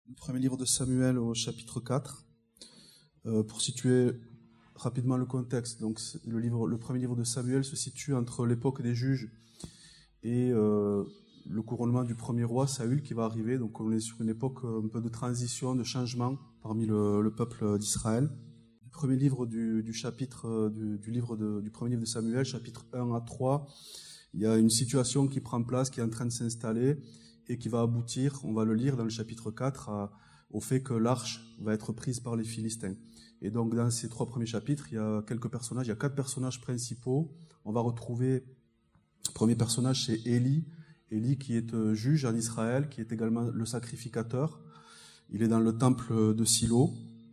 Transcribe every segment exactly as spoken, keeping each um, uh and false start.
Le premier livre de Samuel au chapitre quatre. Euh, pour situer rapidement le contexte, donc le, livre, le premier livre de Samuel se situe entre l'époque des juges et euh, le couronnement du premier roi Saül qui va arriver. Donc on est sur une époque un peu de transition, de changement parmi le, le peuple d'Israël. Le premier livre du, du chapitre du, du livre de, du premier livre de Samuel, chapitre un à trois, il y a une situation qui prend place, qui est en train de s'installer et qui va aboutir, on va le lire dans le chapitre quatre, à, au fait que l'arche va être prise par les Philistins. Et donc dans ces trois premiers chapitres, il y a quelques personnages, il y a quatre personnages principaux. On va retrouver, le premier personnage c'est Élie, Élie qui est juge en Israël, qui est également le sacrificateur. Il est dans le temple de Silo.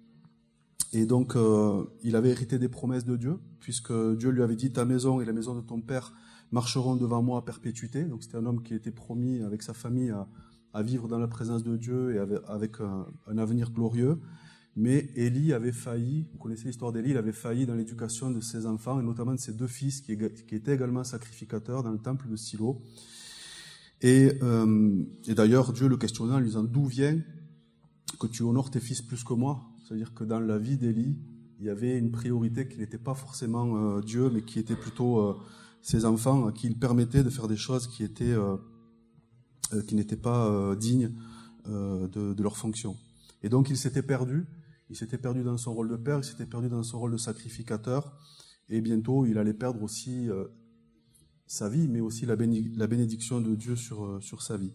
Et donc euh, il avait hérité des promesses de Dieu, puisque Dieu lui avait dit « Ta maison et la maison de ton père marcheront devant moi à perpétuité ». Donc c'était un homme qui était promis avec sa famille à, à vivre dans la présence de Dieu et avec, avec un, un avenir glorieux. Mais Élie avait failli, vous connaissez l'histoire d'Élie, il avait failli dans l'éducation de ses enfants, et notamment de ses deux fils, qui, qui étaient également sacrificateurs dans le temple de Silo. Et, euh, et d'ailleurs, Dieu le questionnant, en lui disant « D'où vient que tu honores tes fils plus que moi ?» C'est-à-dire que dans la vie d'Élie, il y avait une priorité qui n'était pas forcément euh, Dieu, mais qui était plutôt euh, ses enfants, à qui il permettait de faire des choses qui, étaient, euh, euh, qui n'étaient pas euh, dignes euh, de, de leur fonction. Et donc il s'était perdu. Il s'était perdu dans son rôle de père, il s'était perdu dans son rôle de sacrificateur, et bientôt il allait perdre aussi euh, sa vie, mais aussi la, béné- la bénédiction de Dieu sur, euh, sur sa vie.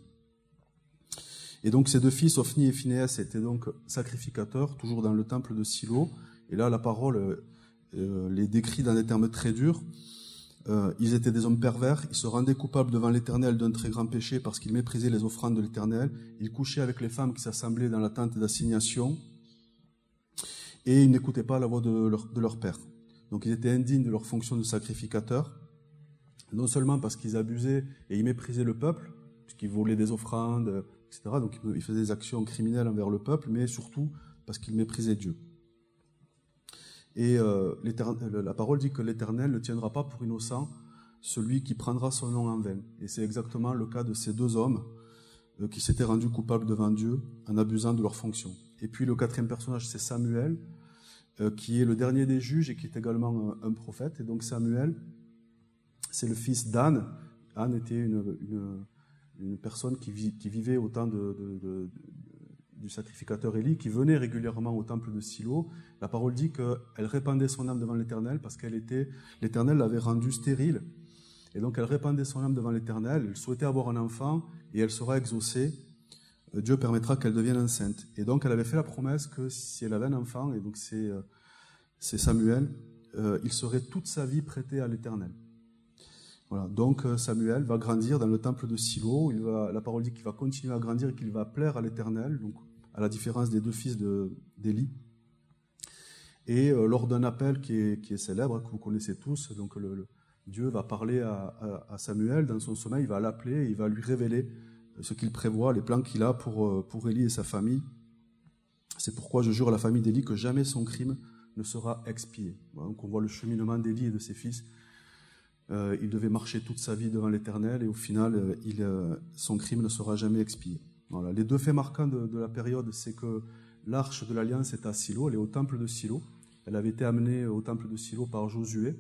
Et donc ses deux fils, Ophni et Phinehas, étaient donc sacrificateurs, toujours dans le temple de Silo, et là la parole euh, les décrit dans des termes très durs. Euh, ils étaient des hommes pervers, ils se rendaient coupables devant l'Éternel d'un très grand péché parce qu'ils méprisaient les offrandes de l'Éternel, ils couchaient avec les femmes qui s'assemblaient dans la tente d'assignation, et ils n'écoutaient pas la voix de leur, de leur père. Donc ils étaient indignes de leur fonction de sacrificateur, non seulement parce qu'ils abusaient et ils méprisaient le peuple, puisqu'ils volaient des offrandes, et cetera. Donc ils faisaient des actions criminelles envers le peuple, mais surtout parce qu'ils méprisaient Dieu. Et euh, la parole dit que l'Éternel ne tiendra pas pour innocent celui qui prendra son nom en vain. Et c'est exactement le cas de ces deux hommes euh, qui s'étaient rendus coupables devant Dieu en abusant de leur fonction. Et puis le quatrième personnage, c'est Samuel, euh, qui est le dernier des juges et qui est également un, un prophète. Et donc Samuel, c'est le fils d'Anne. Anne était une, une, une personne qui, vit, qui vivait au temps de, de, de, de, du sacrificateur Élie, qui venait régulièrement au temple de Silo. La parole dit qu'elle répandait son âme devant l'Éternel parce qu'elle était, l'Éternel l'avait rendue stérile. Et donc elle répandait son âme devant l'Éternel, elle souhaitait avoir un enfant et elle sera exaucée. Dieu permettra qu'elle devienne enceinte. Et donc elle avait fait la promesse que si elle avait un enfant, et donc c'est, euh, c'est Samuel, euh, il serait toute sa vie prêté à l'Éternel. Voilà. Donc euh, Samuel va grandir dans le temple de Silo. Il va, la parole dit qu'il va continuer à grandir et qu'il va plaire à l'Éternel, donc à la différence des deux fils de, d'Élie. Et euh, lors d'un appel qui est, qui est célèbre, que vous connaissez tous, donc le, le, Dieu va parler à, à, à Samuel dans son sommeil, il va l'appeler, et il va lui révéler ce qu'il prévoit, les plans qu'il a pour, pour Élie et sa famille. C'est pourquoi je jure à la famille d'Élie que jamais son crime ne sera expié. Voilà, donc on voit le cheminement d'Élie et de ses fils. Euh, il devait marcher toute sa vie devant l'Éternel et au final, il, euh, son crime ne sera jamais expié. Voilà. Les deux faits marquants de, de la période, c'est que l'arche de l'Alliance est à Silo, elle est au temple de Silo. Elle avait été amenée au temple de Silo par Josué.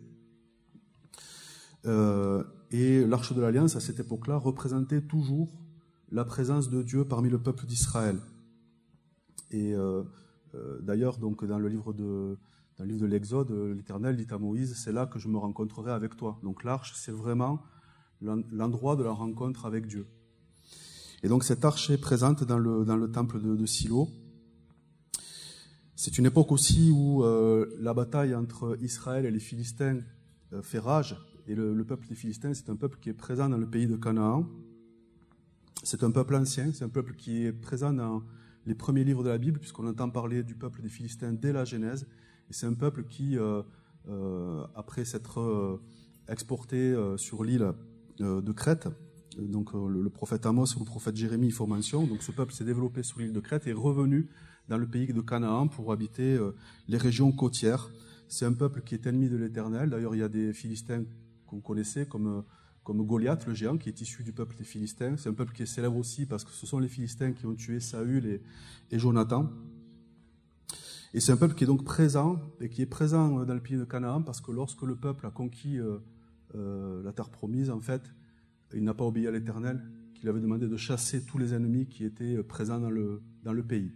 Euh, et l'arche de l'Alliance, à cette époque-là, représentait toujours la présence de Dieu parmi le peuple d'Israël. Et euh, euh, d'ailleurs, donc dans le livre de dans le livre de l'Exode, l'Éternel dit à Moïse, c'est là que je me rencontrerai avec toi. Donc l'arche, c'est vraiment l'endroit de la rencontre avec Dieu. Et donc cette arche est présente dans le dans le temple de, de Silo. C'est une époque aussi où euh, la bataille entre Israël et les Philistins euh, fait rage. Et le, le peuple des Philistins, c'est un peuple qui est présent dans le pays de Canaan. C'est un peuple ancien, c'est un peuple qui est présent dans les premiers livres de la Bible, puisqu'on entend parler du peuple des Philistins dès la Genèse. Et c'est un peuple qui, euh, euh, après s'être euh, exporté euh, sur l'île euh, de Crète, donc euh, le, le prophète Amos ou le prophète Jérémie y font mention, donc ce peuple s'est développé sur l'île de Crète et est revenu dans le pays de Canaan pour habiter euh, les régions côtières. C'est un peuple qui est ennemi de l'Éternel. D'ailleurs, il y a des Philistins que vous connaissez, comme... Euh, comme Goliath, le géant, qui est issu du peuple des Philistins. C'est un peuple qui est célèbre aussi parce que ce sont les Philistins qui ont tué Saül et, et Jonathan. Et c'est un peuple qui est donc présent, et qui est présent dans le pays de Canaan, parce que lorsque le peuple a conquis euh, euh, la terre promise, en fait, il n'a pas obéi à l'Éternel, qui lui avait demandé de chasser tous les ennemis qui étaient présents dans le, dans le pays.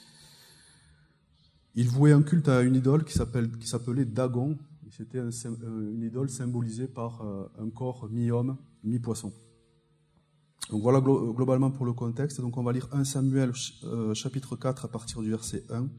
Il vouait un culte à une idole qui, s'appelle, qui s'appelait Dagon. C'était un, une idole symbolisée par un corps mi-homme, mi-poisson. Donc voilà globalement pour le contexte. Donc on va lire premier Samuel chapitre quatre à partir du verset un.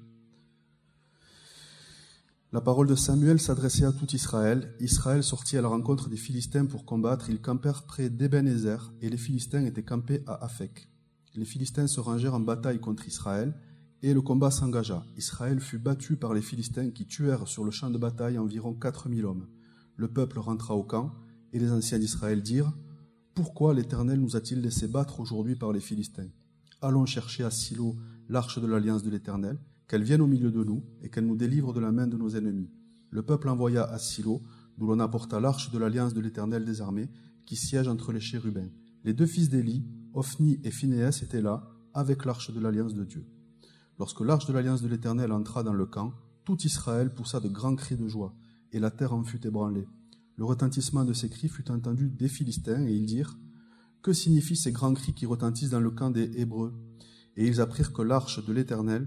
La parole de Samuel s'adressait à tout Israël. Israël sortit à la rencontre des Philistins pour combattre. Ils campèrent près d'Ebenezer et les Philistins étaient campés à Aphek. Les Philistins se rangèrent en bataille contre Israël. Et le combat s'engagea. Israël fut battu par les Philistins qui tuèrent sur le champ de bataille environ quatre mille hommes. Le peuple rentra au camp, et les anciens d'Israël dirent « Pourquoi l'Éternel nous a-t-il laissé battre aujourd'hui par les Philistins ? Allons chercher à Silo l'arche de l'alliance de l'Éternel, qu'elle vienne au milieu de nous, et qu'elle nous délivre de la main de nos ennemis. » Le peuple envoya à Silo, d'où l'on apporta l'arche de l'alliance de l'Éternel des armées, qui siège entre les chérubins. Les deux fils d'Élie, Ophni et Phinehas, étaient là, avec l'arche de l'alliance de Dieu. Lorsque l'arche de l'alliance de l'Éternel entra dans le camp, tout Israël poussa de grands cris de joie, et la terre en fut ébranlée. Le retentissement de ces cris fut entendu des Philistins, et ils dirent « Que signifient ces grands cris qui retentissent dans le camp des Hébreux ?» Et ils apprirent que l'arche de l'Éternel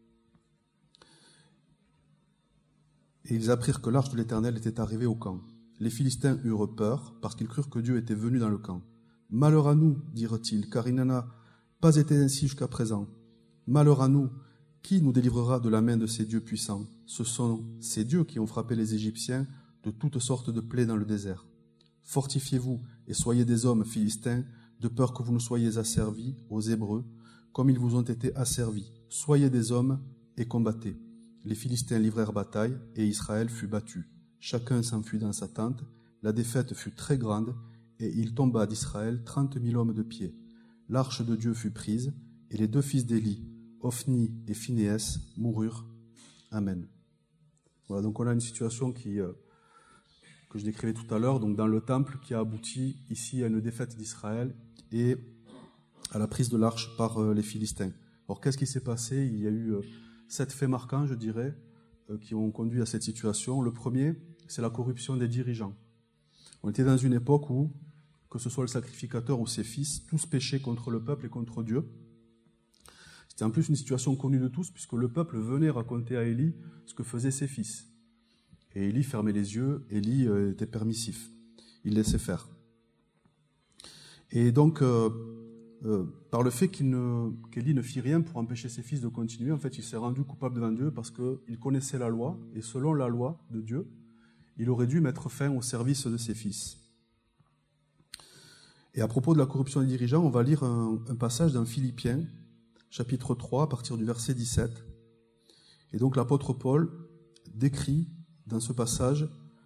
et ils apprirent que l'arche de l'Éternel était arrivée au camp. Les Philistins eurent peur, parce qu'ils crurent que Dieu était venu dans le camp. « Malheur à nous, dirent-ils, car il n'en a pas été ainsi jusqu'à présent. Malheur à nous, qui nous délivrera de la main de ces dieux puissants ? Ce sont ces dieux qui ont frappé les Égyptiens de toutes sortes de plaies dans le désert. Fortifiez-vous et soyez des hommes, Philistins, de peur que vous ne soyez asservis aux Hébreux, comme ils vous ont été asservis. Soyez des hommes et combattez. » Les Philistins livrèrent bataille, et Israël fut battu. Chacun s'enfuit dans sa tente. La défaite fut très grande, et il tomba d'Israël trente mille hommes de pied. L'arche de Dieu fut prise, et les deux fils d'Élie, Ophni et Phinehas, moururent. Amen. Voilà, donc on a une situation qui, euh, que je décrivais tout à l'heure, donc dans le temple, qui a abouti ici à une défaite d'Israël et à la prise de l'arche par euh, les Philistins. Alors qu'est-ce qui s'est passé ? Il y a eu euh, sept faits marquants, je dirais, euh, qui ont conduit à cette situation. Le premier, c'est la corruption des dirigeants. On était dans une époque où, que ce soit le sacrificateur ou ses fils, tous péchaient contre le peuple et contre Dieu. C'était en plus une situation connue de tous, puisque le peuple venait raconter à Élie ce que faisaient ses fils. Et Élie fermait les yeux, Élie euh, était permissif, il laissait faire. Et donc, euh, euh, par le fait qu'il ne, qu'Élie ne fit rien pour empêcher ses fils de continuer, en fait, il s'est rendu coupable devant Dieu parce qu'il connaissait la loi, et selon la loi de Dieu, il aurait dû mettre fin au service de ses fils. Et à propos de la corruption des dirigeants, on va lire un, un passage dans Philippiens, chapitre trois, à partir du verset dix-sept. Et donc l'apôtre Paul décrit dans ce passage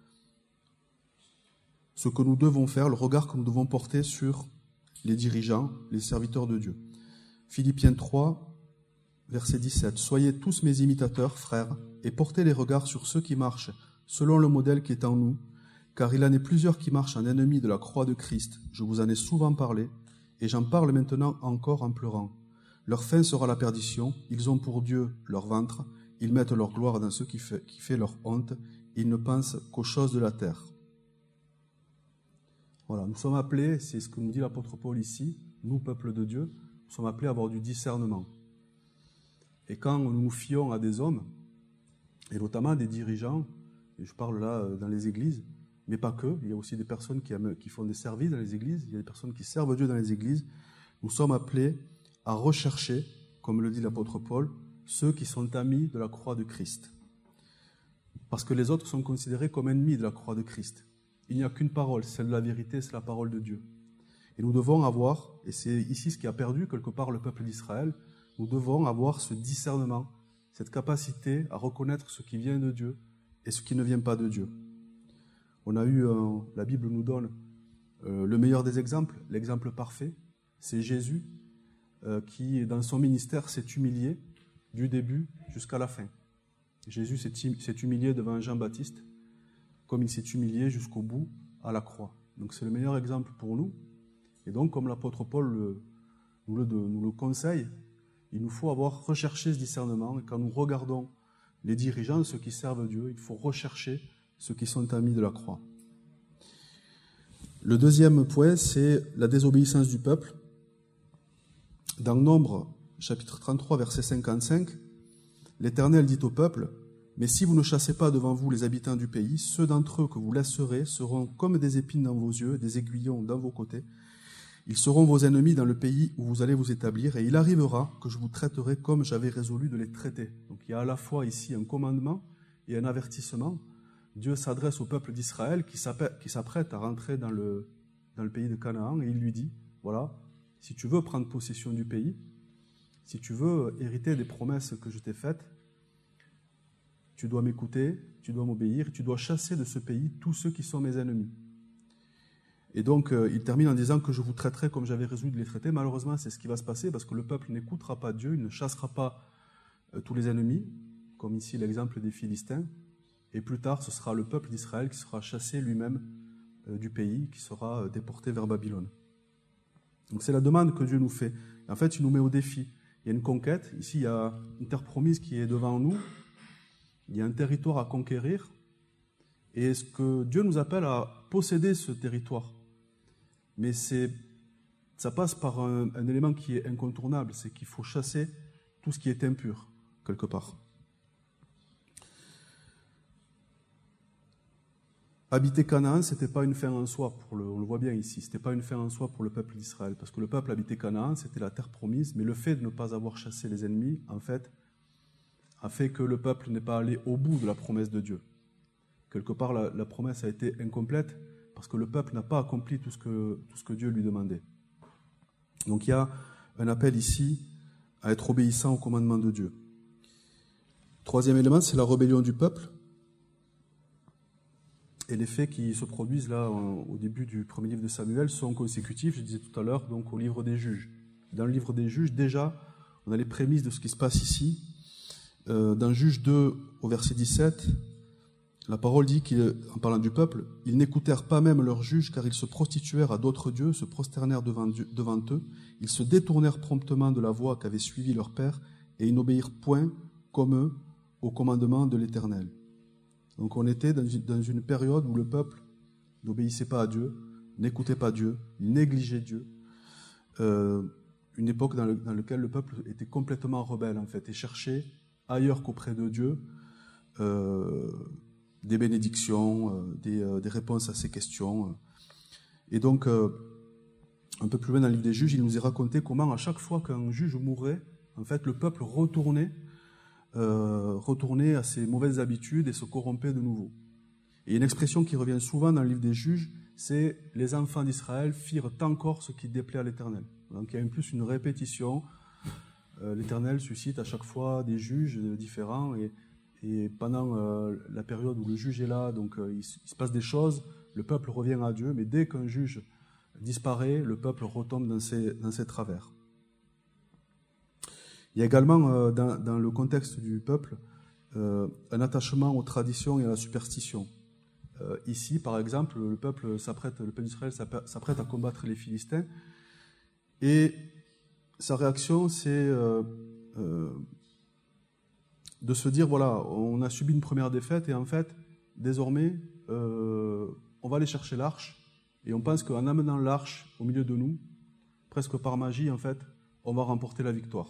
ce que nous devons faire, le regard que nous devons porter sur les dirigeants, les serviteurs de Dieu. Philippiens trois, verset dix-sept. « Soyez tous mes imitateurs, frères, et portez les regards sur ceux qui marchent selon le modèle qui est en nous, car il en est plusieurs qui marchent en ennemis de la croix de Christ. Je vous en ai souvent parlé, et j'en parle maintenant encore en pleurant. Leur fin sera la perdition, ils ont pour Dieu leur ventre, ils mettent leur gloire dans ce qui fait, qui fait leur honte, ils ne pensent qu'aux choses de la terre. » Voilà, nous sommes appelés, c'est ce que nous dit l'apôtre Paul ici, nous, peuple de Dieu, nous sommes appelés à avoir du discernement. Et quand nous nous fions à des hommes, et notamment des dirigeants, et je parle là dans les églises, mais pas que, il y a aussi des personnes qui, aiment, qui font des services dans les églises, il y a des personnes qui servent Dieu dans les églises, nous sommes appelés à rechercher, comme le dit l'apôtre Paul, ceux qui sont amis de la croix de Christ. Parce que les autres sont considérés comme ennemis de la croix de Christ. Il n'y a qu'une parole, celle de la vérité, c'est la parole de Dieu. Et nous devons avoir, et c'est ici ce qui a perdu quelque part le peuple d'Israël, nous devons avoir ce discernement, cette capacité à reconnaître ce qui vient de Dieu et ce qui ne vient pas de Dieu. On a eu, euh, la Bible nous donne euh, le meilleur des exemples, l'exemple parfait, c'est Jésus euh, qui, dans son ministère, s'est humilié du début jusqu'à la fin. Jésus s'est humilié devant Jean-Baptiste, comme il s'est humilié jusqu'au bout à la croix. Donc c'est le meilleur exemple pour nous. Et donc, comme l'apôtre Paul le, nous, le, nous le conseille, il nous faut avoir recherché ce discernement. Et quand nous regardons les dirigeants, ceux qui servent Dieu, il faut rechercher ceux qui sont amis de la croix. Le deuxième point, c'est la désobéissance du peuple. Dans Nombre, chapitre trente-trois, verset cinquante-cinq, l'Éternel dit au peuple, « Mais si vous ne chassez pas devant vous les habitants du pays, ceux d'entre eux que vous laisserez seront comme des épines dans vos yeux, des aiguillons dans vos côtés. Ils seront vos ennemis dans le pays où vous allez vous établir, et il arrivera que je vous traiterai comme j'avais résolu de les traiter. » Donc il y a à la fois ici un commandement et un avertissement. Dieu s'adresse au peuple d'Israël qui s'apprête à rentrer dans le, dans le pays de Canaan, et il lui dit, voilà, si tu veux prendre possession du pays, si tu veux hériter des promesses que je t'ai faites, tu dois m'écouter, tu dois m'obéir, tu dois chasser de ce pays tous ceux qui sont mes ennemis. Et donc, euh, il termine en disant que je vous traiterai comme j'avais résolu de les traiter. Malheureusement, c'est ce qui va se passer parce que le peuple n'écoutera pas Dieu, il ne chassera pas euh, tous les ennemis, comme ici l'exemple des Philistins. Et plus tard, ce sera le peuple d'Israël qui sera chassé lui-même euh, du pays, qui sera euh, déporté vers Babylone. Donc c'est la demande que Dieu nous fait. Et en fait, il nous met au défi. Il y a une conquête. Ici, il y a une terre promise qui est devant nous. Il y a un territoire à conquérir. Et est-ce que Dieu nous appelle à posséder ce territoire? Mais c'est, ça passe par un, un élément qui est incontournable, c'est qu'il faut chasser tout ce qui est impur, quelque part. Habiter Canaan, ce n'était pas une fin en soi, pour le, on le voit bien ici, ce n'était pas une fin en soi pour le peuple d'Israël, parce que le peuple habitait Canaan, c'était la terre promise, mais le fait de ne pas avoir chassé les ennemis, en fait, a fait que le peuple n'est pas allé au bout de la promesse de Dieu. Quelque part, la, la promesse a été incomplète, parce que le peuple n'a pas accompli tout ce que, tout ce que Dieu lui demandait. Donc il y a un appel ici à être obéissant au commandement de Dieu. Troisième élément, c'est la rébellion du peuple. Et les faits qui se produisent là au début du premier livre de Samuel sont consécutifs, je disais tout à l'heure, donc au livre des juges. Dans le livre des juges, déjà, on a les prémices de ce qui se passe ici. Euh, dans Juge deux, au verset dix-sept, la parole dit qu'en parlant du peuple, ils n'écoutèrent pas même leurs juges car ils se prostituèrent à d'autres dieux, se prosternèrent devant, Dieu, devant eux, ils se détournèrent promptement de la voie qu'avait suivi leur père et ils n'obéirent point, comme eux, au commandement de l'Éternel. Donc on était dans une, dans une période où le peuple n'obéissait pas à Dieu, n'écoutait pas Dieu, il négligeait Dieu. Euh, une époque dans, le, dans laquelle le peuple était complètement rebelle en fait et cherchait ailleurs qu'auprès de Dieu euh, des bénédictions, euh, des, euh, des réponses à ces questions. Et donc, euh, un peu plus loin dans le livre des juges, il nous est raconté comment à chaque fois qu'un juge mourait, en fait, le peuple retournait, euh, retournait à ses mauvaises habitudes et se corrompait de nouveau. Et il y a une expression qui revient souvent dans le livre des juges, c'est « les enfants d'Israël firent encore ce qui déplaît à l'Éternel ». Donc il y a en plus une répétition. Euh, L'Éternel suscite à chaque fois des juges différents et Et pendant euh, la période où le juge est là, donc euh, il, il se passe des choses, le peuple revient à Dieu, mais dès qu'un juge disparaît, le peuple retombe dans ses, dans ses travers. Il y a également, euh, dans, dans le contexte du peuple, euh, un attachement aux traditions et à la superstition. Euh, ici, par exemple, le peuple s'apprête, le peuple d'Israël s'apprête à combattre les Philistins, et sa réaction, c'est euh, euh, de se dire, voilà, on a subi une première défaite et en fait, désormais, euh, on va aller chercher l'arche et on pense qu'en amenant l'arche au milieu de nous, presque par magie, en fait, on va remporter la victoire.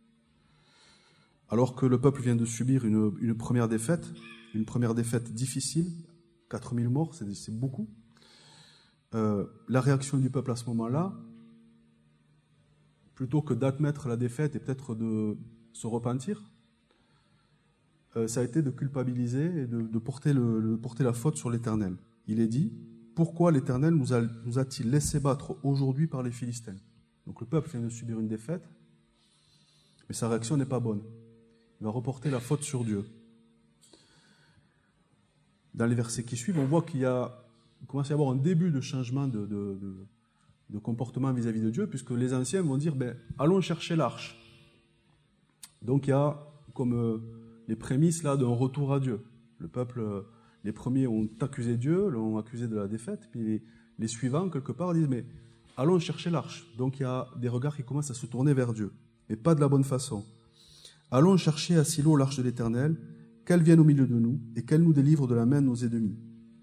Alors que le peuple vient de subir une, une première défaite, une première défaite difficile, quatre mille morts, c'est, c'est beaucoup. Euh, la réaction du peuple à ce moment-là, plutôt que d'admettre la défaite et peut-être de se repentir, ça a été de culpabiliser et de, de, porter le, de porter la faute sur l'Éternel. Il est dit, pourquoi l'Éternel nous, a, nous a-t-il laissé battre aujourd'hui par les Philistins? Donc le peuple vient de subir une défaite, mais sa réaction n'est pas bonne. Il va reporter la faute sur Dieu. Dans les versets qui suivent, on voit qu'il y a, il commence à y avoir un début de changement de, de, de, de comportement vis-à-vis de Dieu, puisque les anciens vont dire, ben, allons chercher l'arche. Donc il y a comme... Euh, les prémices là d'un retour à Dieu. Le peuple, les premiers ont accusé Dieu, l'ont accusé de la défaite, puis les, les suivants, quelque part, disent, mais allons chercher l'arche. Donc il y a des regards qui commencent à se tourner vers Dieu, mais pas de la bonne façon. Allons chercher à Silo l'arche de l'Éternel, qu'elle vienne au milieu de nous et qu'elle nous délivre de la main de nos ennemis.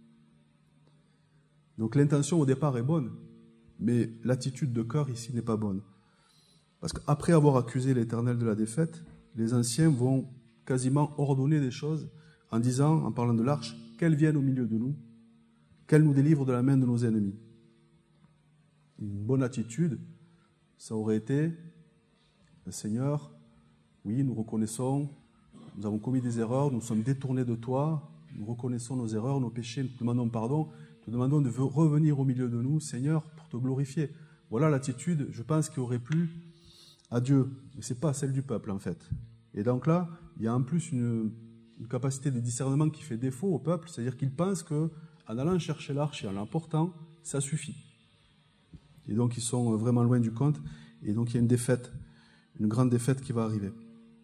Donc l'intention au départ est bonne, mais l'attitude de cœur ici n'est pas bonne. Parce qu'après avoir accusé l'Éternel de la défaite, les anciens vont quasiment ordonner des choses en disant, en parlant de l'arche, qu'elle vienne au milieu de nous, qu'elle nous délivre de la main de nos ennemis. Une bonne attitude, ça aurait été, le Seigneur, oui, nous reconnaissons, nous avons commis des erreurs, nous sommes détournés de toi, nous reconnaissons nos erreurs, nos péchés, nous te demandons pardon, nous te demandons de revenir au milieu de nous, Seigneur, pour te glorifier. Voilà l'attitude, je pense, qui aurait plu à Dieu, mais ce n'est pas celle du peuple, en fait. Et donc là, il y a en plus une, une capacité de discernement qui fait défaut au peuple, c'est-à-dire qu'ils pensent qu'en allant chercher l'arche et en l'emportant, ça suffit. Et donc ils sont vraiment loin du compte, et donc il y a une défaite, une grande défaite qui va arriver.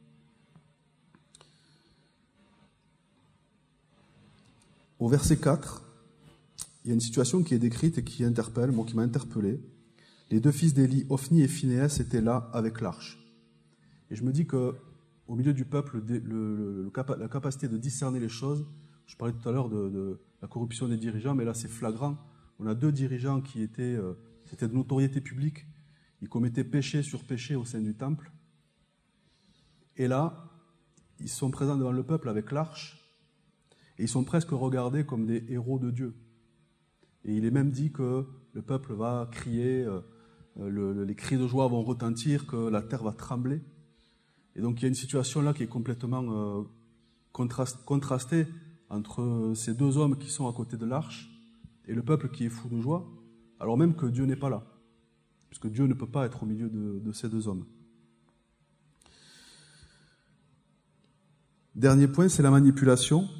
Au verset quatre, il y a une situation qui est décrite et qui interpelle, moi qui m'a interpellé. Les deux fils d'Élie, Ophni et Phinehas, étaient là avec l'arche. Et je me dis que au milieu du peuple, le, le, le, la capacité de discerner les choses, je parlais tout à l'heure de, de la corruption des dirigeants, mais là c'est flagrant. On a deux dirigeants qui étaient, euh, c'était de notoriété publique, ils commettaient péché sur péché au sein du temple. Et là, ils sont présents devant le peuple avec l'arche, et ils sont presque regardés comme des héros de Dieu. Et il est même dit que le peuple va crier, euh, le, le, les cris de joie vont retentir, que la terre va trembler. Et donc il y a une situation là qui est complètement euh, contrast, contrastée entre ces deux hommes qui sont à côté de l'arche et le peuple qui est fou de joie, alors même que Dieu n'est pas là, puisque Dieu ne peut pas être au milieu de, de ces deux hommes. Dernier point, c'est la manipulation.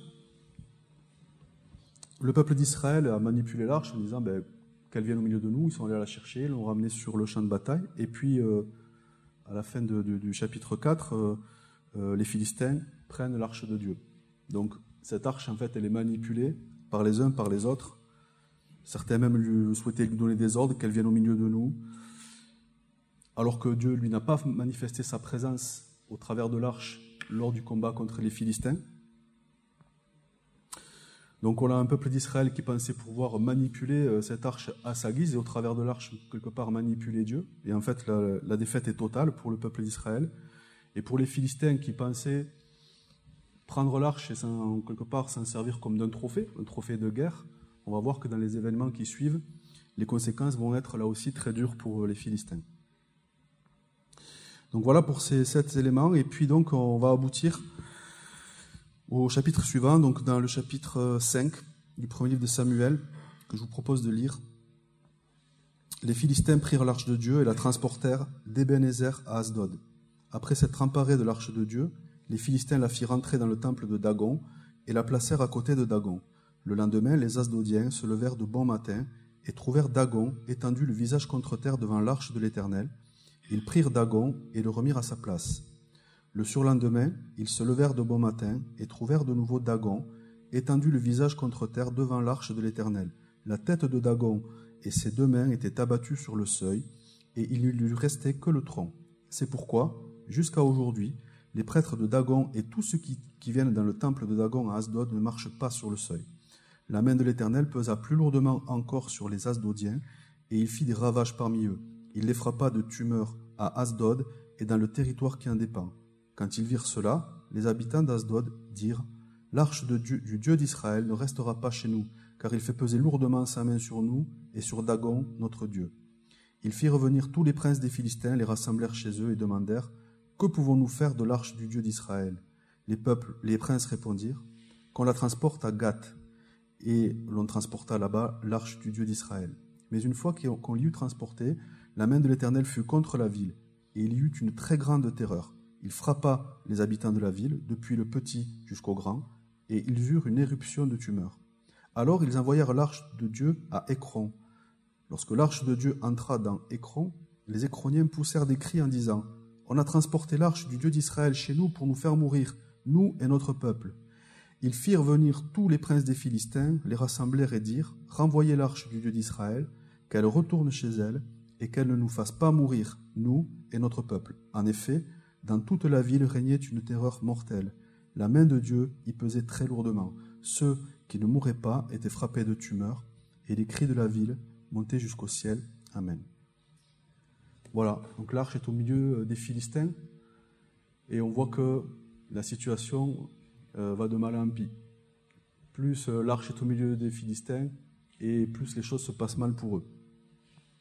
Le peuple d'Israël a manipulé l'arche en disant ben, qu'elle vienne au milieu de nous. Ils sont allés la chercher, l'ont ramenée sur le champ de bataille. Et puis, euh, à la fin de, de, du chapitre quatre, euh, euh, les Philistins prennent l'arche de Dieu. Donc, cette arche, en fait, elle est manipulée par les uns, par les autres. Certains même lui souhaitaient lui donner des ordres, qu'elle vienne au milieu de nous. Alors que Dieu, lui, n'a pas manifesté sa présence au travers de l'arche lors du combat contre les Philistins. Donc on a un peuple d'Israël qui pensait pouvoir manipuler cette arche à sa guise et au travers de l'arche, quelque part, manipuler Dieu. Et en fait, la, la défaite est totale pour le peuple d'Israël. Et pour les Philistins qui pensaient prendre l'arche et s'en, quelque part s'en servir comme d'un trophée, un trophée de guerre, on va voir que dans les événements qui suivent, les conséquences vont être là aussi très dures pour les Philistins. Donc voilà pour ces sept éléments. Et puis donc on va aboutir au chapitre suivant, donc dans le chapitre cinq du premier livre de Samuel, que je vous propose de lire. Les Philistins prirent l'arche de Dieu et la transportèrent d'Ebenezer à Asdod. Après s'être emparés de l'arche de Dieu, les Philistins la firent rentrer dans le temple de Dagon et la placèrent à côté de Dagon. Le lendemain, les Asdodiens se levèrent de bon matin et trouvèrent Dagon étendu le visage contre terre devant l'arche de l'Éternel. Ils prirent Dagon et le remirent à sa place. Le surlendemain, ils se levèrent de bon matin et trouvèrent de nouveau Dagon, étendu le visage contre terre devant l'arche de l'Éternel. La tête de Dagon et ses deux mains étaient abattues sur le seuil, et il ne lui restait que le tronc. C'est pourquoi, jusqu'à aujourd'hui, les prêtres de Dagon et tous ceux qui, qui viennent dans le temple de Dagon à Asdod ne marchent pas sur le seuil. La main de l'Éternel pesa plus lourdement encore sur les Asdodiens, et il fit des ravages parmi eux. Il les frappa de tumeurs à Asdod et dans le territoire qui en dépend. Quand ils virent cela, les habitants d'Asdod dirent « L'arche de Dieu, du Dieu d'Israël ne restera pas chez nous, car il fait peser lourdement sa main sur nous et sur Dagon, notre Dieu. » Ils firent revenir tous les princes des Philistins, les rassemblèrent chez eux et demandèrent « Que pouvons-nous faire de l'arche du Dieu d'Israël » Les peuples, les princes répondirent « Qu'on la transporte à Gath. » Et l'on transporta là-bas l'arche du Dieu d'Israël. Mais une fois qu'on l'y eut transportée, la main de l'Éternel fut contre la ville, et il y eut une très grande terreur. Il frappa les habitants de la ville, depuis le petit jusqu'au grand, et ils eurent une éruption de tumeurs. Alors ils envoyèrent l'arche de Dieu à Écron. Lorsque l'arche de Dieu entra dans Écron, les Écroniens poussèrent des cris en disant « On a transporté l'arche du Dieu d'Israël chez nous pour nous faire mourir, nous et notre peuple. » Ils firent venir tous les princes des Philistins, les rassemblèrent et dirent, « Renvoyez l'arche du Dieu d'Israël, qu'elle retourne chez elle, et qu'elle ne nous fasse pas mourir, nous et notre peuple. » En effet, dans toute la ville régnait une terreur mortelle. La main de Dieu y pesait très lourdement. Ceux qui ne mouraient pas étaient frappés de tumeurs, et les cris de la ville montaient jusqu'au ciel. Amen. Voilà, donc l'arche est au milieu des Philistins, et on voit que la situation euh, va de mal en pis. Plus euh, l'arche est au milieu des Philistins, et plus les choses se passent mal pour eux. Pourquoi ?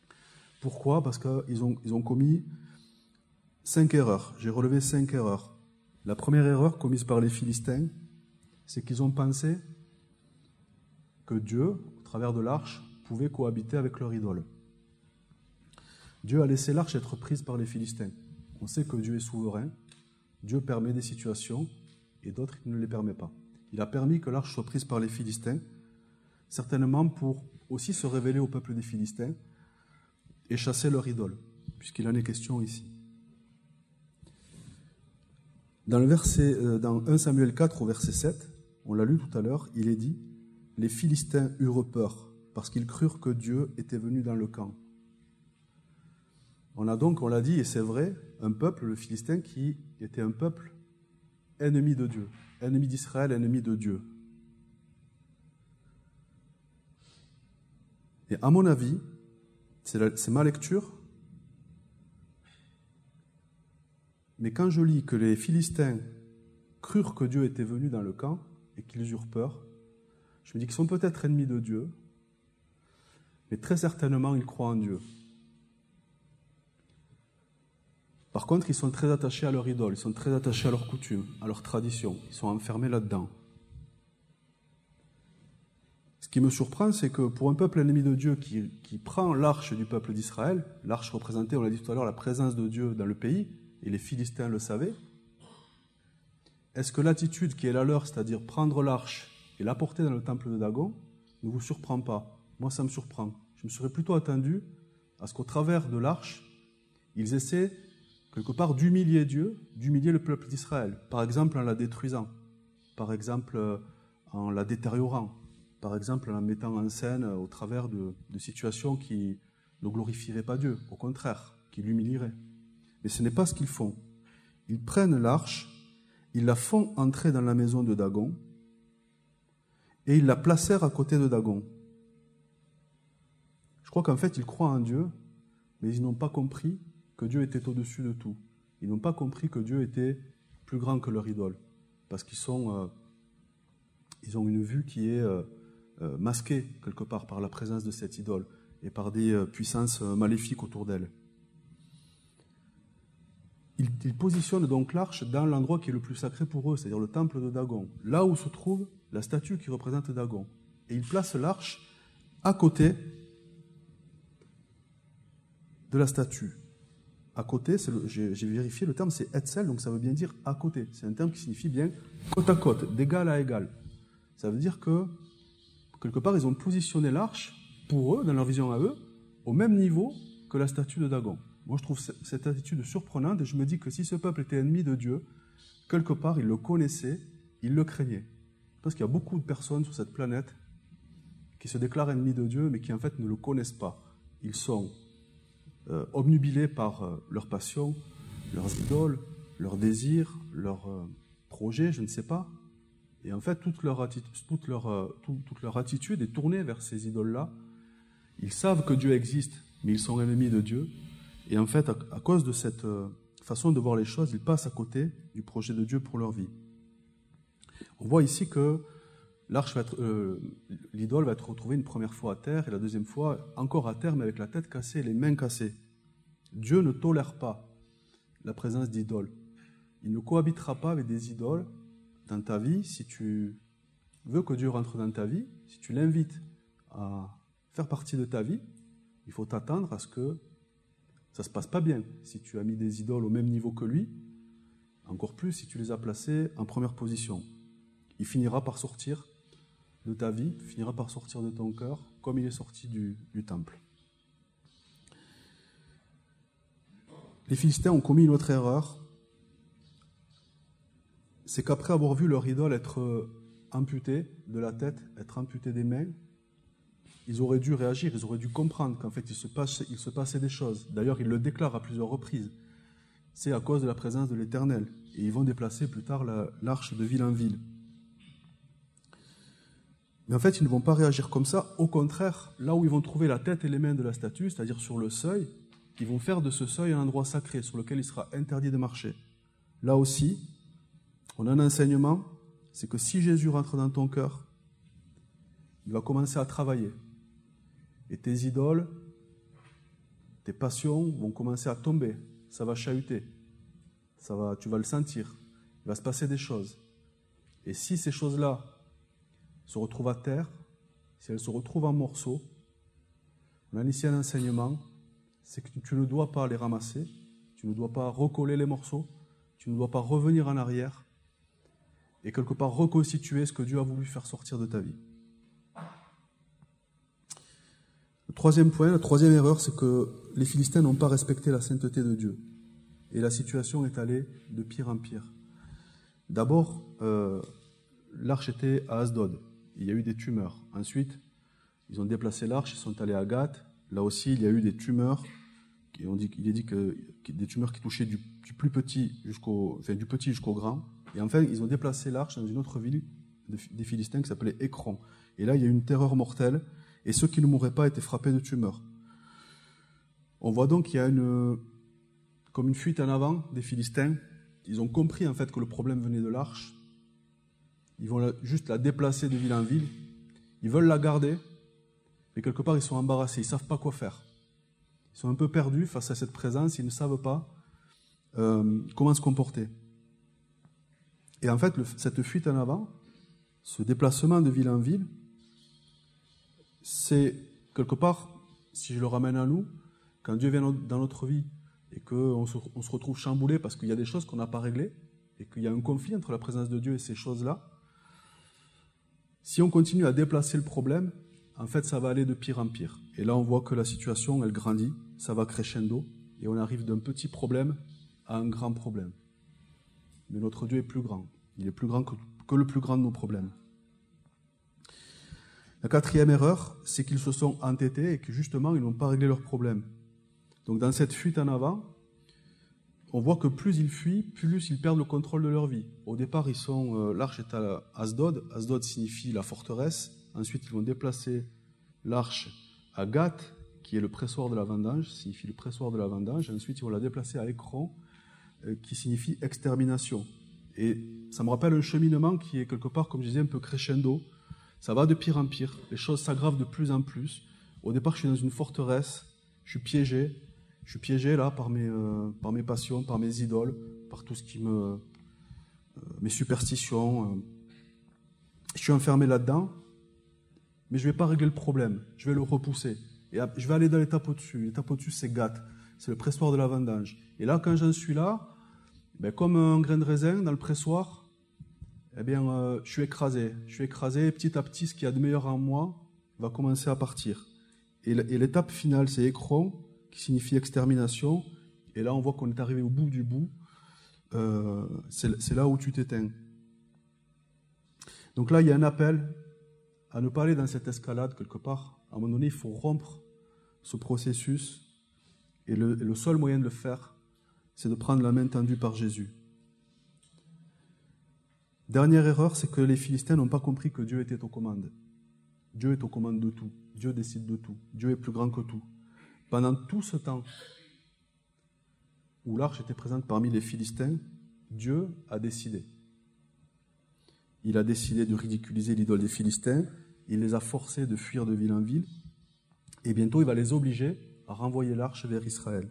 Parce qu'ils ont, ils ont commis cinq erreurs. J'ai relevé cinq erreurs. La première erreur commise par les Philistins, c'est qu'ils ont pensé que Dieu, au travers de l'arche, pouvait cohabiter avec leur idole. Dieu a laissé l'arche être prise par les Philistins. On sait que Dieu est souverain. Dieu permet des situations et d'autres, il ne les permet pas. Il a permis que l'arche soit prise par les Philistins, certainement pour aussi se révéler au peuple des Philistins et chasser leur idole, puisqu'il en est question ici. Dans, le verset, euh, dans premier Samuel quatre, au verset sept, on l'a lu tout à l'heure, il est dit « Les Philistins eurent peur, parce qu'ils crurent que Dieu était venu dans le camp. » On a donc, on l'a dit, et c'est vrai, un peuple, le Philistin, qui était un peuple ennemi de Dieu, ennemi d'Israël, ennemi de Dieu. Et à mon avis, c'est, la, c'est ma lecture, mais quand je lis que les Philistins crurent que Dieu était venu dans le camp et qu'ils eurent peur, je me dis qu'ils sont peut-être ennemis de Dieu, mais très certainement ils croient en Dieu. Par contre, ils sont très attachés à leur idole, ils sont très attachés à leurs coutumes, à leurs traditions, ils sont enfermés là-dedans. Ce qui me surprend, c'est que pour un peuple ennemi de Dieu qui, qui prend l'arche du peuple d'Israël, l'arche représentait, on l'a dit tout à l'heure, la présence de Dieu dans le pays, et les Philistins le savaient, est-ce que l'attitude qui est la leur, c'est-à-dire prendre l'arche et l'apporter dans le temple de Dagon, ne vous surprend pas? Moi, ça me surprend. Je me serais plutôt attendu à ce qu'au travers de l'arche, ils essaient quelque part d'humilier Dieu, d'humilier le peuple d'Israël, par exemple en la détruisant, par exemple en la détériorant, par exemple en la mettant en scène au travers de, de situations qui ne glorifieraient pas Dieu, au contraire, qui l'humilieraient. Mais ce n'est pas ce qu'ils font. Ils prennent l'arche, ils la font entrer dans la maison de Dagon et ils la placèrent à côté de Dagon. Je crois qu'en fait, ils croient en Dieu, mais ils n'ont pas compris que Dieu était au-dessus de tout. Ils n'ont pas compris que Dieu était plus grand que leur idole, parce qu'ils sont, euh, ils ont une vue qui est euh, euh, masquée quelque part par la présence de cette idole et par des euh, puissances euh, maléfiques autour d'elle. Ils, ils positionnent donc l'arche dans l'endroit qui est le plus sacré pour eux, c'est-à-dire le temple de Dagon, là où se trouve la statue qui représente Dagon. Et ils placent l'arche à côté de la statue. À côté, c'est le, j'ai, j'ai vérifié, le terme c'est etzel, donc ça veut bien dire à côté. C'est un terme qui signifie bien côte à côte, d'égal à égal. Ça veut dire que, quelque part, ils ont positionné l'arche, pour eux, dans leur vision à eux, au même niveau que la statue de Dagon. Moi, je trouve cette attitude surprenante et je me dis que si ce peuple était ennemi de Dieu, quelque part, il le connaissait, il le craignait. Parce qu'il y a beaucoup de personnes sur cette planète qui se déclarent ennemis de Dieu, mais qui en fait ne le connaissent pas. Ils sont euh, obnubilés par euh, leurs passions, leurs idoles, leurs désirs, leurs euh, projets, je ne sais pas. Et en fait, toute leur, attitude, toute, leur, euh, tout, toute leur attitude est tournée vers ces idoles-là. Ils savent que Dieu existe, mais ils sont ennemis de Dieu. Et en fait, à, à cause de cette euh, façon de voir les choses, ils passent à côté du projet de Dieu pour leur vie. On voit ici que l'arche va être, euh, l'idole va être retrouvée une première fois à terre et la deuxième fois encore à terre, mais avec la tête cassée et les mains cassées. Dieu ne tolère pas la présence d'idoles. Il ne cohabitera pas avec des idoles dans ta vie. Si tu veux que Dieu rentre dans ta vie, si tu l'invites à faire partie de ta vie, il faut t'attendre à ce que ça ne se passe pas bien. Si tu as mis des idoles au même niveau que lui, encore plus si tu les as placées en première position. Il finira par sortir de ta vie, il finira par sortir de ton cœur, comme il est sorti du, du temple. Les Philistins ont commis une autre erreur, c'est qu'après avoir vu leur idole être amputés de la tête, être amputés des mains, ils auraient dû réagir, ils auraient dû comprendre qu'en fait il se, passe, il se passait des choses. D'ailleurs, ils le déclarent à plusieurs reprises. C'est à cause de la présence de l'Éternel. Et ils vont déplacer plus tard la, l'arche de ville en ville. Mais en fait, ils ne vont pas réagir comme ça. Au contraire, là où ils vont trouver la tête et les mains de la statue, c'est-à-dire sur le seuil, ils vont faire de ce seuil un endroit sacré sur lequel il sera interdit de marcher. Là aussi, on a un enseignement, c'est que si Jésus rentre dans ton cœur, il va commencer à travailler. Et tes idoles, tes passions vont commencer à tomber. Ça va chahuter. Ça va, tu vas le sentir. Il va se passer des choses. Et si ces choses-là se retrouvent à terre, si elles se retrouvent en morceaux, on a ici un enseignement, c'est que tu ne dois pas les ramasser, tu ne dois pas recoller les morceaux, tu ne dois pas revenir en arrière et quelque part reconstituer ce que Dieu a voulu faire sortir de ta vie. Le troisième point, la troisième erreur, c'est que les Philistins n'ont pas respecté la sainteté de Dieu. Et la situation est allée de pire en pire. D'abord, euh, l'arche était à Asdod. Il y a eu des tumeurs. Ensuite, ils ont déplacé l'arche, ils sont allés à Gath. Là aussi, il y a eu des tumeurs. On dit, il est dit que, que des tumeurs qui touchaient du, du plus petit jusqu'au, enfin, du petit jusqu'au grand. Et enfin, ils ont déplacé l'arche dans une autre ville de, des Philistins qui s'appelait Écron. Et là, il y a eu une terreur mortelle. Et ceux qui ne mourraient pas étaient frappés de tumeurs. On voit donc qu'il y a une, comme une fuite en avant des Philistins. Ils ont compris en fait que le problème venait de l'arche. Ils vont la, juste la déplacer de ville en ville. Ils veulent la garder, mais quelque part ils sont embarrassés. Ils ne savent pas quoi faire. Ils sont un peu perdus face à cette présence. Ils ne savent pas euh, comment se comporter. Et en fait, le, cette fuite en avant, ce déplacement de ville en ville, c'est quelque part, si je le ramène à nous, quand Dieu vient dans notre vie et qu'on se, on se retrouve chamboulé parce qu'il y a des choses qu'on n'a pas réglées et qu'il y a un conflit entre la présence de Dieu et ces choses-là, si on continue à déplacer le problème, en fait, ça va aller de pire en pire. Et là, on voit que la situation, elle grandit, ça va crescendo, et on arrive d'un petit problème à un grand problème. Mais notre Dieu est plus grand. Il est plus grand que, que le plus grand de nos problèmes. La quatrième erreur, c'est qu'ils se sont entêtés et que justement, ils n'ont pas réglé leurs problèmes. Donc dans cette fuite en avant, on voit que plus ils fuient, plus ils perdent le contrôle de leur vie. Au départ, ils sont, euh, l'arche est à Asdod. Asdod signifie la forteresse. Ensuite, ils vont déplacer l'arche à Gath, qui est le pressoir de la vendange, signifie le pressoir de la vendange. Ensuite, ils vont la déplacer à Écron, euh, qui signifie extermination. Et ça me rappelle un cheminement qui est quelque part, comme je disais, un peu crescendo. Ça va de pire en pire. Les choses s'aggravent de plus en plus. Au départ, je suis dans une forteresse. Je suis piégé. Je suis piégé là par mes, euh, par mes passions, par mes idoles, par tout ce qui me... Euh, mes superstitions. Euh. Je suis enfermé là-dedans, mais je ne vais pas régler le problème. Je vais le repousser. Et je vais aller dans l'étape au-dessus. L'étape au-dessus, c'est Gath. C'est le pressoir de la vendange. Et là, quand j'en suis là, ben, comme un grain de raisin dans le pressoir, eh bien, euh, je suis écrasé. Je suis écrasé et petit à petit, ce qu'il y a de meilleur en moi va commencer à partir. Et l'étape finale, c'est Écron, qui signifie extermination. Et là, on voit qu'on est arrivé au bout du bout. Euh, c'est, c'est là où tu t'éteins. Donc là, il y a un appel à ne pas aller dans cette escalade quelque part. À un moment donné, il faut rompre ce processus. Et le, et le seul moyen de le faire, c'est de prendre la main tendue par Jésus. Dernière erreur, c'est que les Philistins n'ont pas compris que Dieu était aux commandes. Dieu est aux commandes de tout. Dieu décide de tout. Dieu est plus grand que tout. Pendant tout ce temps où l'arche était présente parmi les Philistins, Dieu a décidé. Il a décidé de ridiculiser l'idole des Philistins. Il les a forcés de fuir de ville en ville. Et bientôt, il va les obliger à renvoyer l'arche vers Israël.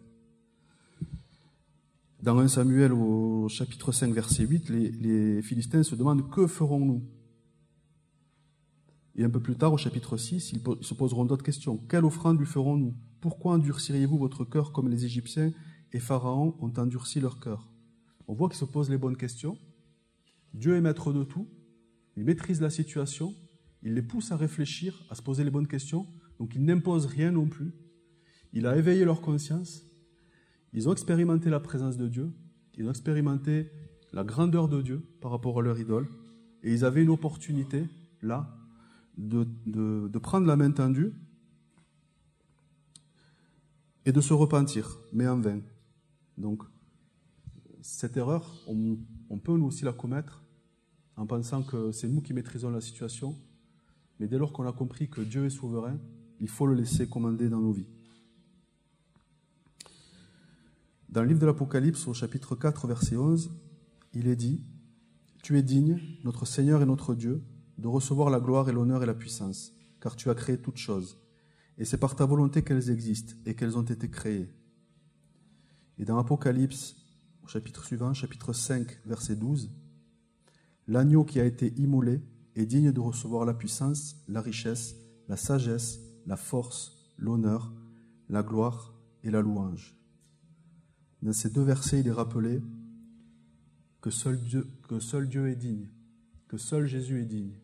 Dans premier Samuel au chapitre cinq, verset huit, les, les Philistins se demandent « Que ferons-nous » Et un peu plus tard, au chapitre six, ils se poseront d'autres questions. « Quelle offrande lui ferons-nous ? Pourquoi endurciriez-vous votre cœur comme les Égyptiens et Pharaon ont endurci leur cœur ?» On voit qu'ils se posent les bonnes questions. Dieu est maître de tout. Il maîtrise la situation. Il les pousse à réfléchir, à se poser les bonnes questions. Donc il n'impose rien non plus. Il a éveillé leur conscience. Ils ont expérimenté la présence de Dieu. Ils ont expérimenté la grandeur de Dieu par rapport à leur idole. Et ils avaient une opportunité, là, de, de, de prendre la main tendue et de se repentir, mais en vain. Donc, cette erreur, on, on peut nous aussi la commettre en pensant que c'est nous qui maîtrisons la situation, mais dès lors qu'on a compris que Dieu est souverain, il faut le laisser commander dans nos vies. Dans le livre de l'Apocalypse, au chapitre quatre, verset onze, il est dit « Tu es digne, notre Seigneur et notre Dieu, de recevoir la gloire et l'honneur et la puissance, car tu as créé toutes choses, et c'est par ta volonté qu'elles existent et qu'elles ont été créées. » Et dans Apocalypse, au chapitre suivant, chapitre cinq, verset douze, « L'agneau qui a été immolé est digne de recevoir la puissance, la richesse, la sagesse, la force, l'honneur, la gloire et la louange. » Dans ces deux versets, il est rappelé que seul Dieu, que seul Dieu est digne, que seul Jésus est digne.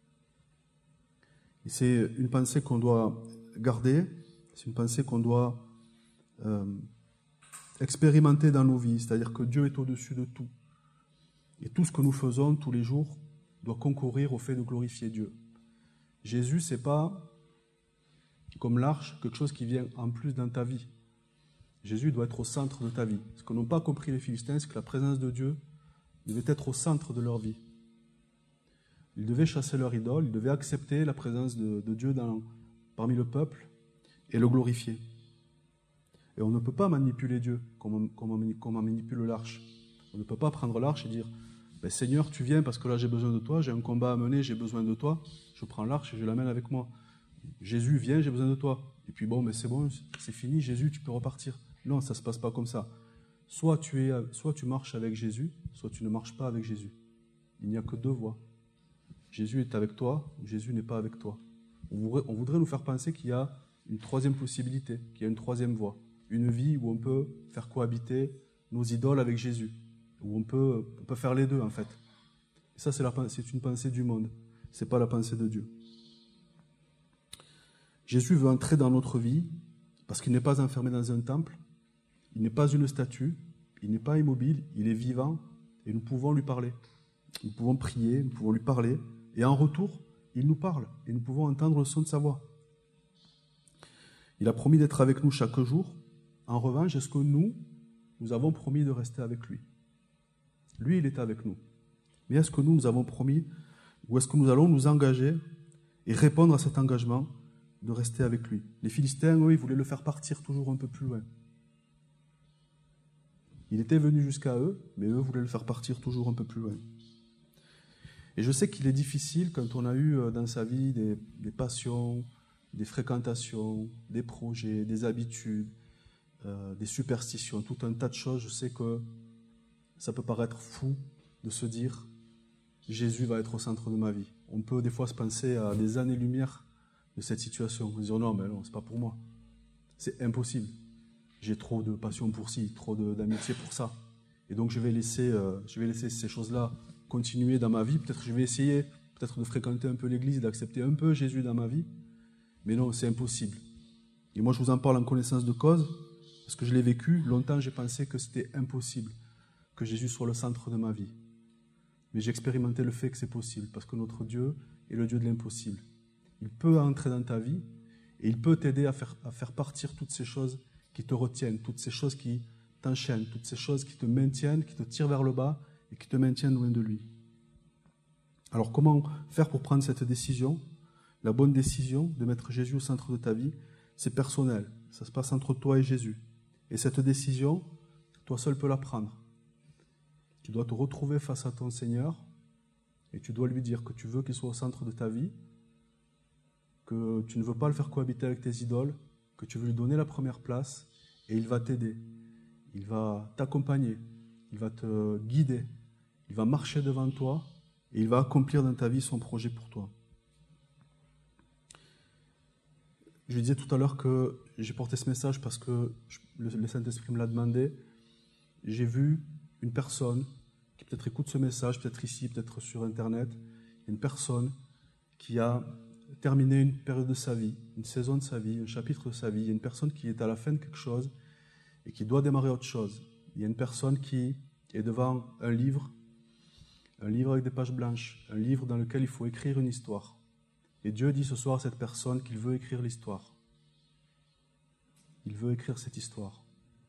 Et c'est une pensée qu'on doit garder, c'est une pensée qu'on doit euh, expérimenter dans nos vies, c'est-à-dire que Dieu est au-dessus de tout. Et tout ce que nous faisons tous les jours doit concourir au fait de glorifier Dieu. Jésus, ce n'est pas comme l'arche, quelque chose qui vient en plus dans ta vie. Jésus doit être au centre de ta vie. Ce que n'ont pas compris les Philistins, c'est que la présence de Dieu devait être au centre de leur vie. Ils devaient chasser leur idole, ils devaient accepter la présence de, de Dieu dans, parmi le peuple et le glorifier. Et on ne peut pas manipuler Dieu comme on, comme on, comme on manipule l'arche. On ne peut pas prendre l'arche et dire ben, « Seigneur, tu viens parce que là j'ai besoin de toi, j'ai un combat à mener, j'ai besoin de toi. Je prends l'arche et je l'amène avec moi. Jésus, viens, j'ai besoin de toi. » Et puis bon, mais c'est bon, c'est fini, Jésus, tu peux repartir. Non, ça ne se passe pas comme ça. Soit tu, es, soit tu marches avec Jésus, soit tu ne marches pas avec Jésus. Il n'y a que deux voies. Jésus est avec toi, ou Jésus n'est pas avec toi. On voudrait, on voudrait nous faire penser qu'il y a une troisième possibilité, qu'il y a une troisième voie. Une vie où on peut faire cohabiter nos idoles avec Jésus. Où on peut, on peut faire les deux, en fait. Et ça, c'est, la, c'est une pensée du monde. Ce n'est pas la pensée de Dieu. Jésus veut entrer dans notre vie parce qu'il n'est pas enfermé dans un temple. Il n'est pas une statue, il n'est pas immobile, il est vivant et nous pouvons lui parler. Nous pouvons prier, nous pouvons lui parler et en retour, il nous parle et nous pouvons entendre le son de sa voix. Il a promis d'être avec nous chaque jour. En revanche, est-ce que nous, nous avons promis de rester avec lui? Lui, il est avec nous. Mais est-ce que nous, nous avons promis ou est-ce que nous allons nous engager et répondre à cet engagement de rester avec lui? Les Philistins, eux, ils voulaient le faire partir toujours un peu plus loin. Il était venu jusqu'à eux, mais eux voulaient le faire partir toujours un peu plus loin. Et je sais qu'il est difficile quand on a eu dans sa vie des, des passions, des fréquentations, des projets, des habitudes, euh, des superstitions, tout un tas de choses. Je sais que ça peut paraître fou de se dire « Jésus va être au centre de ma vie ». On peut des fois se penser à des années-lumière de cette situation. On se dit « Non, mais non, c'est pas pour moi ». C'est impossible. J'ai trop de passion pour ci, trop de, d'amitié pour ça. Et donc je vais laisser, euh, je vais laisser ces choses-là continuer dans ma vie. Peut-être que je vais essayer peut-être de fréquenter un peu l'église, d'accepter un peu Jésus dans ma vie. Mais non, c'est impossible. Et moi je vous en parle en connaissance de cause, parce que je l'ai vécu. Longtemps j'ai pensé que c'était impossible que Jésus soit le centre de ma vie. Mais j'ai expérimenté le fait que c'est possible, parce que notre Dieu est le Dieu de l'impossible. Il peut entrer dans ta vie et il peut t'aider à faire, à faire partir toutes ces choses qui te retiennent, toutes ces choses qui t'enchaînent, toutes ces choses qui te maintiennent, qui te tirent vers le bas et qui te maintiennent loin de lui. Alors comment faire pour prendre cette décision? La bonne décision de mettre Jésus au centre de ta vie, c'est personnel. Ça se passe entre toi et Jésus. Et cette décision, toi seul peux la prendre. Tu dois te retrouver face à ton Seigneur et tu dois lui dire que tu veux qu'il soit au centre de ta vie, que tu ne veux pas le faire cohabiter avec tes idoles, que tu veux lui donner la première place et il va t'aider. Il va t'accompagner, il va te guider, il va marcher devant toi et il va accomplir dans ta vie son projet pour toi. Je disais tout à l'heure que j'ai porté ce message parce que le Saint-Esprit me l'a demandé. J'ai vu une personne qui peut-être écoute ce message, peut-être ici, peut-être sur Internet, une personne qui a terminé une période de sa vie, une saison de sa vie, un chapitre de sa vie. Il y a une personne qui est à la fin de quelque chose et qui doit démarrer autre chose. Il y a une personne qui est devant un livre un livre avec des pages blanches, un livre dans lequel il faut écrire une histoire. Et Dieu dit ce soir à cette personne qu'il veut écrire l'histoire. Il veut écrire cette histoire.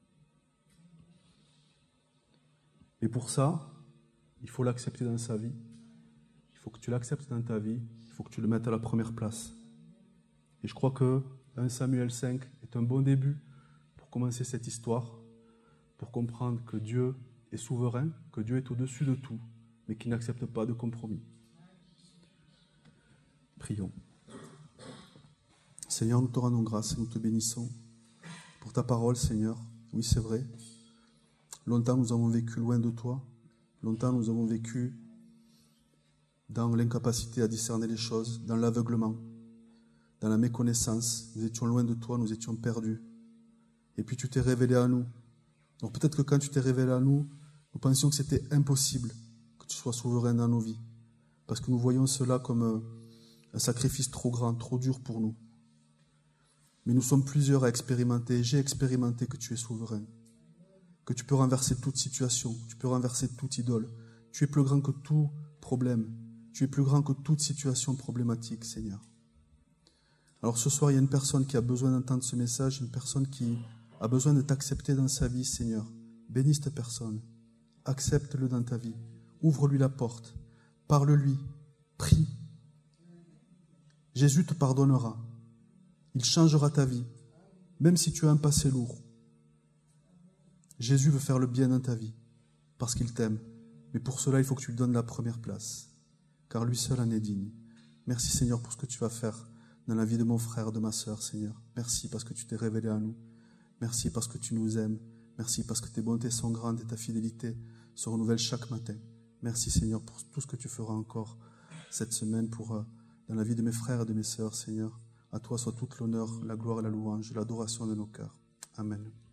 Et pour ça, il faut l'accepter dans sa vie. Il faut que tu l'acceptes dans ta vie. Il faut que tu le mettes à la première place. Et je crois que premier Samuel cinq est un bon début pour commencer cette histoire, pour comprendre que Dieu est souverain, que Dieu est au-dessus de tout, mais qu'il n'accepte pas de compromis. Prions. Seigneur, nous te rendons grâce et nous te bénissons pour ta parole, Seigneur. Oui, c'est vrai. Longtemps nous avons vécu loin de toi. Longtemps nous avons vécu dans l'incapacité à discerner les choses, dans l'aveuglement, dans la méconnaissance. Nous étions loin de toi, nous étions perdus. Et puis tu t'es révélé à nous. Donc peut-être que quand tu t'es révélé à nous, nous pensions que c'était impossible que tu sois souverain dans nos vies. Parce que nous voyons cela comme un, un sacrifice trop grand, trop dur pour nous. Mais nous sommes plusieurs à expérimenter. J'ai expérimenté que tu es souverain. Que tu peux renverser toute situation. Tu peux renverser toute idole. Tu es plus grand que tout problème. Tu es plus grand que toute situation problématique, Seigneur. Alors ce soir, il y a une personne qui a besoin d'entendre ce message, une personne qui a besoin de t'accepter dans sa vie, Seigneur. Bénis cette personne. Accepte-le dans ta vie. Ouvre-lui la porte. Parle-lui. Prie. Jésus te pardonnera. Il changera ta vie, même si tu as un passé lourd. Jésus veut faire le bien dans ta vie, parce qu'il t'aime. Mais pour cela, il faut que tu lui donnes la première place, car lui seul en est digne. Merci Seigneur pour ce que tu vas faire dans la vie de mon frère, de ma sœur, Seigneur. Merci parce que tu t'es révélé à nous. Merci parce que tu nous aimes. Merci parce que tes bontés sont grandes et ta fidélité se renouvelle chaque matin. Merci Seigneur pour tout ce que tu feras encore cette semaine pour, euh, dans la vie de mes frères et de mes sœurs, Seigneur. À toi soit toute l'honneur, la gloire et la louange, l'adoration de nos cœurs. Amen.